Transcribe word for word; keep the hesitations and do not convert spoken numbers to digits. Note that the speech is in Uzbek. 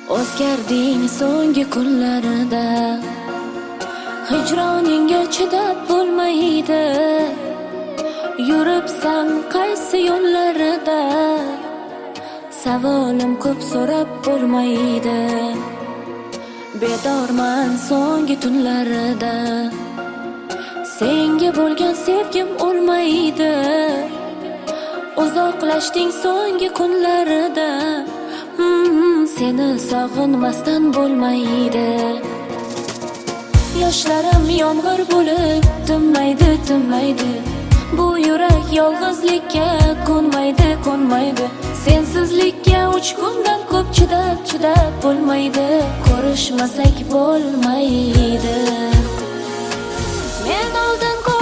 O'zgarding so'nggi kunlarida, hijroningga chidab bo'lmaydi. Yuribsan qaysi yo'llarida, savolim ko'p so'rab bo'lmaydi. Bedorman so'nggi tunlarida, senga bo'lgan sevgim o'lmaydi. Uzoqlashding so'nggi kunlarida, hmm, seni sog'inmasdan bo'lmaydi. Yoshlarim yomg'ir bo'lib tinmaydi, tinmaydi. Bu yurak yolg'izlikka ko'nmaydi, ko'nmaydi. Sensizlikka uch kundan ko'p chidab, chidab bo'lmaydi. Ko'rishmasak bo'lmaydi. Men oldin